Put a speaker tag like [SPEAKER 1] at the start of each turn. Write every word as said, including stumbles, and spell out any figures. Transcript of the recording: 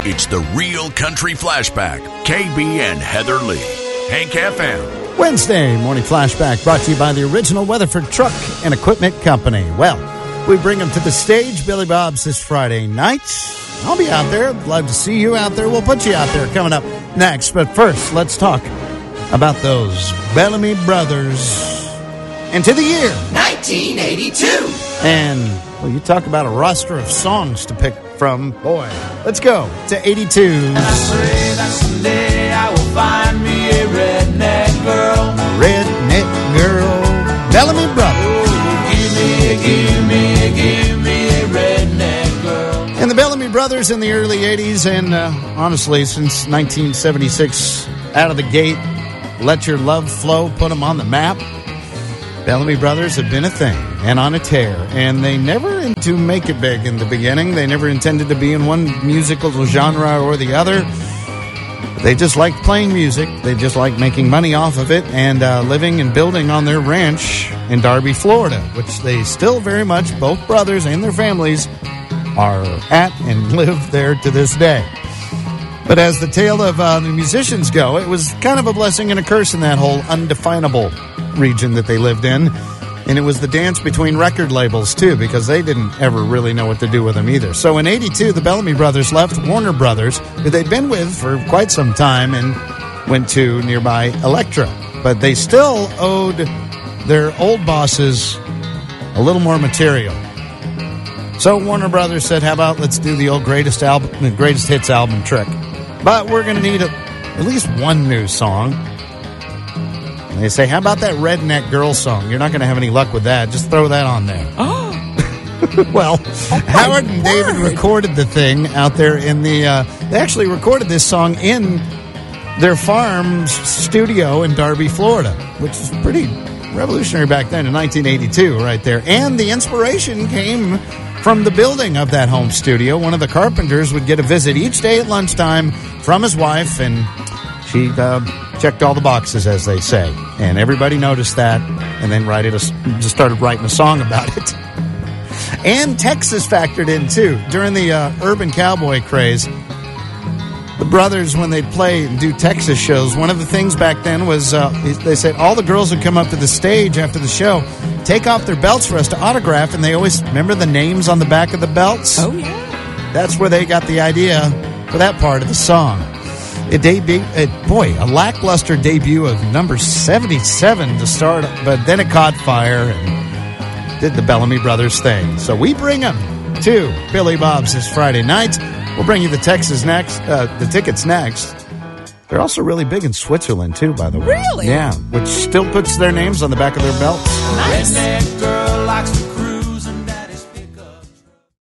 [SPEAKER 1] It's the Real Country Flashback. K B and Heather Lee. Hank F M.
[SPEAKER 2] Wednesday morning flashback brought to you by the original Weatherford Truck and Equipment Company. Well, we bring them to the stage. Billy Bob's this Friday night. I'll be out there. Love to see you out there. We'll put you out there coming up next. But first, let's talk about those Bellamy Brothers into the year
[SPEAKER 3] nineteen eighty-two.
[SPEAKER 2] And, well, you talk about a roster of songs to pick from. Boy, let's go to eighty-two.
[SPEAKER 4] And I pray that someday I will find me a redneck girl.
[SPEAKER 2] Redneck girl. Bellamy Brothers.
[SPEAKER 4] Oh, give me, give me, give me a redneck girl.
[SPEAKER 2] And the Bellamy Brothers in the early eighties, and uh, honestly, since nineteen seventy-six, out of the gate, Let Your Love Flow, put them on the map. Bellamy Brothers have been a thing and on a tear, and they never intended to make it big in the beginning. They never intended to be in one musical genre or the other. They just liked playing music. They just liked making money off of it and uh, living and building on their ranch in Darby, Florida, which they still very much, both brothers and their families, are at and live there to this day. But as the tale of uh, the musicians go, it was kind of a blessing and a curse in that whole undefinable region that they lived in. And it was the dance between record labels, too, because they didn't ever really know what to do with them either. So in eighty-two, the Bellamy Brothers left Warner Brothers, who they'd been with for quite some time, and went to nearby Elektra. But they still owed their old bosses a little more material. So Warner Brothers said, how about let's do the old greatest album, the greatest hits album trick. But we're going to need a, at least one new song. And they say, how about that Redneck Girl song? You're not going to have any luck with that. Just throw that on there. Oh. Well, oh Howard and David recorded the thing out there in the... Uh, they actually recorded this song in their farm's studio in Darby, Florida, which is pretty revolutionary back then in nineteen eighty-two right there. And the inspiration came from the building of that home studio. One of the carpenters would get a visit each day at lunchtime from his wife, and she uh, checked all the boxes, as they say. And everybody noticed that, and then write it a, just started writing a song about it. And Texas factored in, too. During the uh, urban cowboy craze, the brothers, when they'd play and do Texas shows, one of the things back then was uh, they said all the girls would come up to the stage after the show, take off their belts for us to autograph, and they always remember the names on the back of the belts.
[SPEAKER 5] Oh, yeah.
[SPEAKER 2] That's where they got the idea for that part of the song. It debuted, it, boy, a lackluster debut of number seventy-seven to start, but then it caught fire and did the Bellamy Brothers thing. So we bring them to Billy Bob's this Friday night. We'll bring you the Texas next, uh, the tickets next. They're also really big in Switzerland, too, by the way.
[SPEAKER 5] Really?
[SPEAKER 2] Yeah, which still puts their names on the back of their belts.
[SPEAKER 5] Nice.